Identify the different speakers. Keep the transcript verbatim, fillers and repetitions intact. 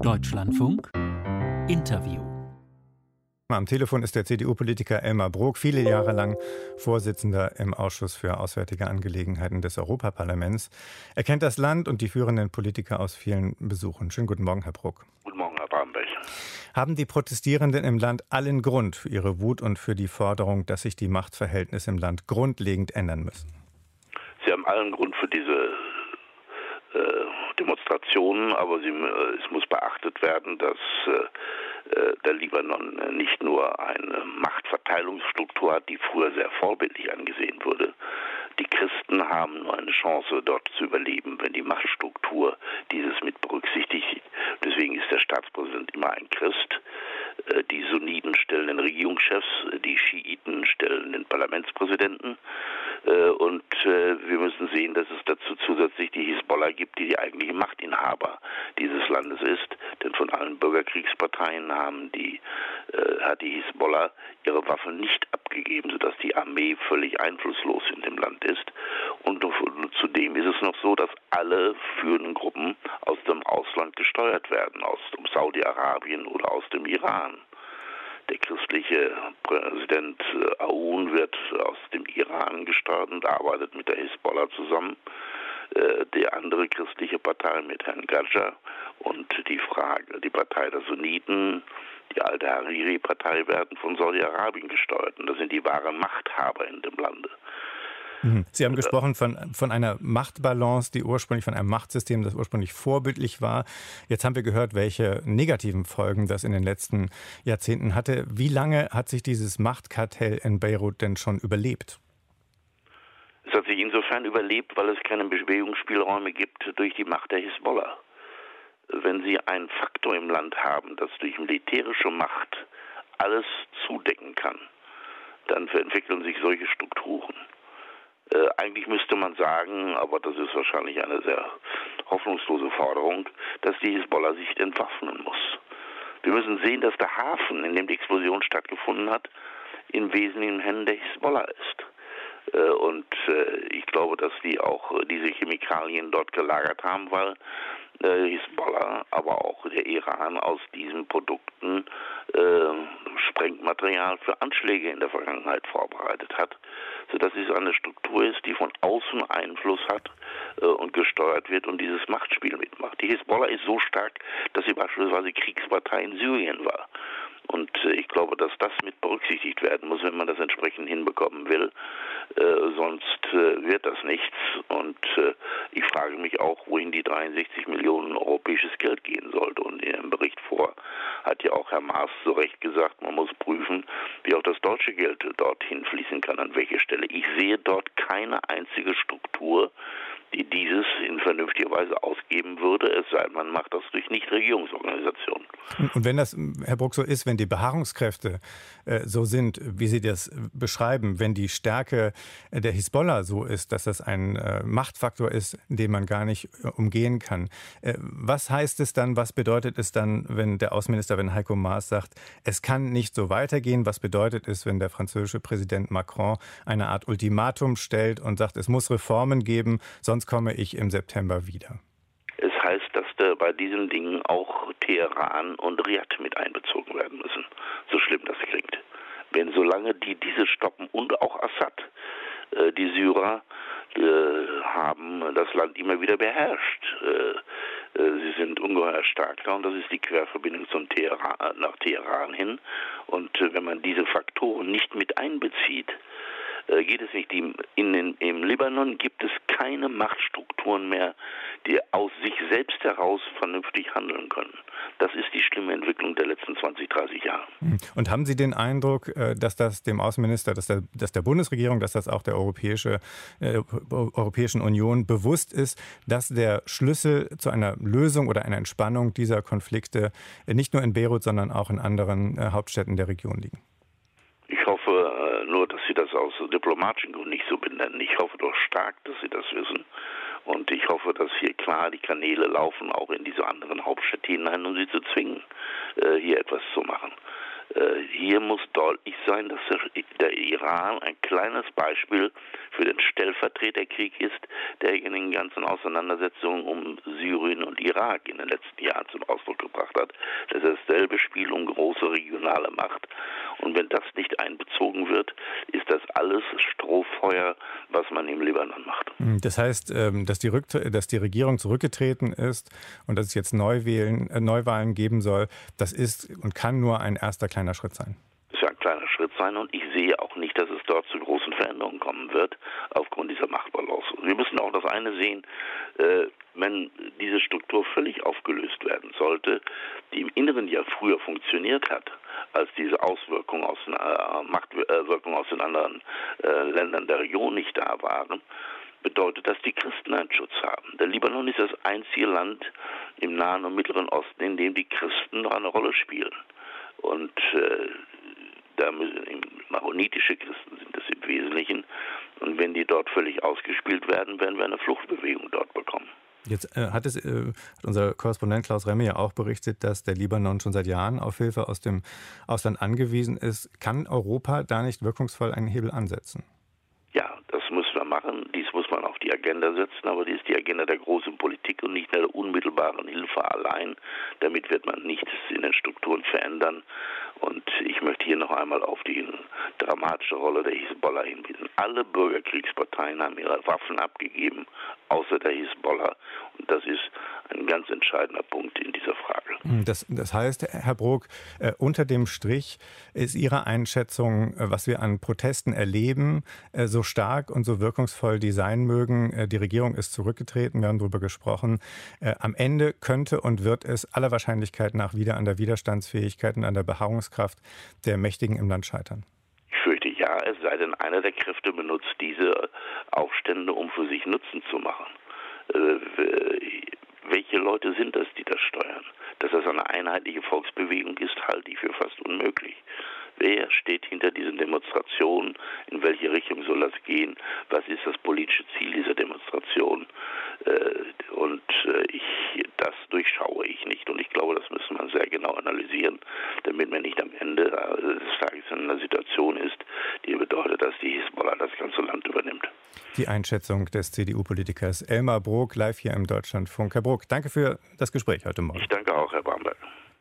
Speaker 1: Deutschlandfunk Interview.
Speaker 2: Am Telefon ist der C D U-Politiker Elmar Brok, viele Jahre lang Vorsitzender im Ausschuss für Auswärtige Angelegenheiten des Europaparlaments. Er kennt das Land und die führenden Politiker aus vielen Besuchen. Schönen guten Morgen, Herr Brok.
Speaker 3: Guten Morgen, Herr Barmbech.
Speaker 2: Haben die Protestierenden im Land allen Grund für ihre Wut und für die Forderung, dass sich die Machtverhältnisse im Land grundlegend ändern müssen?
Speaker 3: Sie haben allen Grund für diese äh, Demonstrationen, aber sie, äh, es muss beachtet werden, dass äh, der Libanon nicht nur eine Machtverteilungsstruktur hat, die früher sehr vorbildlich angesehen wurde. Die Christen haben nur eine Chance, dort zu überleben, wenn die Machtstruktur dieses mit berücksichtigt. Deswegen ist der Staatspräsident immer ein Christ. Die Sunniten stellen den Regierungschefs, die Schiiten stellen den Parlamentspräsidenten. Und wir müssen sehen, dass es dazu zusätzlich die Hisbollah gibt, die die eigentliche Machtinhaber dieses Landes ist. Denn von allen Bürgerkriegsparteien haben die, äh, hat die Hisbollah ihre Waffen nicht abgegeben, sodass die Armee völlig einflusslos in dem Land ist. Und, und zudem ist es noch so, dass alle führenden Gruppen aus dem Ausland gesteuert werden, aus dem Saudi-Arabien oder aus dem Iran. Der christliche Präsident Aoun wird aus dem Iran gesteuert und arbeitet mit der Hisbollah zusammen. Die andere christliche Partei mit Herrn Gadja und die Frage, die Partei der Sunniten, die alte Hariri-Partei, werden von Saudi-Arabien gesteuert. Und das sind die wahren Machthaber in dem Lande.
Speaker 2: Sie haben gesprochen von, von einer Machtbalance, die ursprünglich von einem Machtsystem, das ursprünglich vorbildlich war. Jetzt haben wir gehört, welche negativen Folgen das in den letzten Jahrzehnten hatte. Wie lange hat sich dieses Machtkartell in Beirut denn schon überlebt?
Speaker 3: Es hat sich insofern überlebt, weil es keine Bewegungsspielräume gibt durch die Macht der Hisbollah. Wenn Sie einen Faktor im Land haben, das durch militärische Macht alles zudecken kann, dann entwickeln sich solche Strukturen. Äh, eigentlich müsste man sagen, aber das ist wahrscheinlich eine sehr hoffnungslose Forderung, dass die Hisbollah sich entwaffnen muss. Wir müssen sehen, dass der Hafen, in dem die Explosion stattgefunden hat, im Wesentlichen in Händen der Hisbollah ist. Äh, und äh, ich glaube, dass die auch diese Chemikalien dort gelagert haben, weil äh, Hisbollah, aber auch der Iran aus diesen Produkten äh, Sprengmaterial für Anschläge in der Vergangenheit vorbereitet hat, sodass es eine Struktur ist, die von außen Einfluss hat äh, und gesteuert wird und dieses Machtspiel mitmacht. Die Hisbollah ist so stark, dass sie beispielsweise Kriegspartei in Syrien war. Und äh, ich glaube, dass das mit berücksichtigt werden muss, wenn man das entsprechend hinbekommen will. Äh, sonst äh, wird das nichts. Und äh, ich frage mich auch, wohin die dreiundsechzig Millionen europäisches Geld gehen sollte. Und in dem Bericht vor hat ja auch Herr Maas zu Recht gesagt, man muss prüfen, wie auch das deutsche Geld dorthin fließen kann, an welche Stelle. Ich sehe dort keine einzige Struktur, die dieses in vernünftiger Weise ausgeben würde, es sei denn, man macht das durch Nichtregierungsorganisationen.
Speaker 2: Und wenn das, Herr Brok, so ist, wenn die Beharrungskräfte äh, so sind, wie Sie das beschreiben, wenn die Stärke der Hisbollah so ist, dass das ein äh, Machtfaktor ist, den man gar nicht äh, umgehen kann, äh, was heißt es dann, was bedeutet es dann, wenn der Außenminister, wenn Heiko Maas sagt, es kann nicht so weitergehen? Was bedeutet es, wenn der französische Präsident Macron eine Art Ultimatum stellt und sagt, es muss Reformen geben, sonst komme ich im September wieder?
Speaker 3: Es heißt, dass da bei diesen Dingen auch Teheran und Riad mit einbezogen werden müssen. So schlimm das klingt. Wenn solange die diese stoppen und auch Assad, äh, die Syrer äh, haben das Land immer wieder beherrscht. Äh, äh, sie sind ungeheuer stark da und das ist die Querverbindung zum Teheran, nach Teheran hin. Und äh, wenn man diese Faktoren nicht mit einbezieht, geht es nicht. In, in, Im Libanon gibt es keine Machtstrukturen mehr, die aus sich selbst heraus vernünftig handeln können. Das ist die schlimme Entwicklung der letzten zwanzig, dreißig Jahre.
Speaker 2: Und haben Sie den Eindruck, dass das dem Außenminister, dass der, dass der Bundesregierung, dass das auch der Europäische, äh, Europäischen Union bewusst ist, dass der Schlüssel zu einer Lösung oder einer Entspannung dieser Konflikte nicht nur in Beirut, sondern auch in anderen äh, Hauptstädten der Region liegen?
Speaker 3: Ich hoffe äh, nur, dass Sie das aus diplomatischen Gründen nicht so benennen. Ich hoffe doch stark, dass Sie das wissen. Und ich hoffe, dass hier klar die Kanäle laufen, auch in diese anderen Hauptstädte hinein, um sie zu zwingen, äh, hier etwas zu machen. Äh, hier muss deutlich sein, dass der, der Iran ein kleines Beispiel für den Stellvertreterkrieg ist, der in den ganzen Auseinandersetzungen um Syrien und Irak in den letzten Jahren zum Ausdruck gebracht hat. Das ist dasselbe Spiel um große regionale Macht. Und wenn das nicht einbezogen wird, ist das alles Strohfeuer, was man im Libanon macht.
Speaker 2: Das heißt, dass die, Rück- dass die Regierung zurückgetreten ist und dass es jetzt Neuwählen, äh, Neuwahlen geben soll, das ist und kann nur ein erster kleiner Schritt sein.
Speaker 3: Das ist ja ein kleiner Schritt sein und ich sehe auch nicht, dass es dort zu großen Veränderungen kommen wird aufgrund dieser Machtbalance. Wir müssen auch das eine sehen, äh, wenn diese Struktur völlig aufgelöst werden sollte, die im Inneren ja früher funktioniert hat, als diese Auswirkungen aus, äh, Machtwirkungen aus den anderen äh, Ländern der Region nicht da waren, bedeutet, dass die Christen einen Schutz haben. Der Libanon ist das einzige Land im Nahen und Mittleren Osten, in dem die Christen noch eine Rolle spielen. Und äh, da müssen, maronitische Christen sind das im Wesentlichen. Und wenn die dort völlig ausgespielt werden, werden wir eine Fluchtbewegung dort bekommen.
Speaker 2: Jetzt äh, hat, es, äh, hat unser Korrespondent Klaus Remme ja auch berichtet, dass der Libanon schon seit Jahren auf Hilfe aus dem Ausland angewiesen ist. Kann Europa da nicht wirkungsvoll einen Hebel ansetzen?
Speaker 3: Ja, das müssen wir machen. Dies muss man auf die Agenda setzen, aber dies ist die Agenda der großen Politik und nicht der unmittelbaren Hilfe allein. Damit wird man nichts in den Strukturen verändern. Und ich möchte hier noch einmal auf die dramatische Rolle der Hisbollah hinweisen. Alle Bürgerkriegsparteien haben ihre Waffen abgegeben, außer der Hisbollah. Und das ist ein ganz entscheidender Punkt in dieser Frage.
Speaker 2: Das, das heißt, Herr Brok, äh, unter dem Strich ist Ihre Einschätzung, äh, was wir an Protesten erleben, äh, so stark und so wirkungsvoll die sein mögen. Äh, die Regierung ist zurückgetreten, wir haben darüber gesprochen. Äh, am Ende könnte und wird es aller Wahrscheinlichkeit nach wieder an der Widerstandsfähigkeit und an der Beharrungskraft der Mächtigen im Land scheitern.
Speaker 3: Ich fürchte ja, es sei denn, einer der Kräfte benutzt diese Aufstände, um für sich Nutzen zu machen. Äh, welche Leute sind das, die das steuern? Dass das eine einheitliche Volksbewegung ist, halte ich für fast unmöglich. Wer steht hinter diesen Demonstrationen? In welche Richtung soll das gehen? Was ist das politische Ziel dieser Demonstration? Und ich, das durchschaue ich nicht. Und ich glaube, das müssen wir sehr genau analysieren, damit man nicht am Ende des Tages in einer Situation ist, die bedeutet, dass die Hisbollah das ganze Land übernimmt.
Speaker 2: Die Einschätzung des C D U-Politikers Elmar Brok live hier im Deutschlandfunk. Herr Brok, danke für das Gespräch heute Morgen.
Speaker 3: Ich danke auch, Herr Bamberg.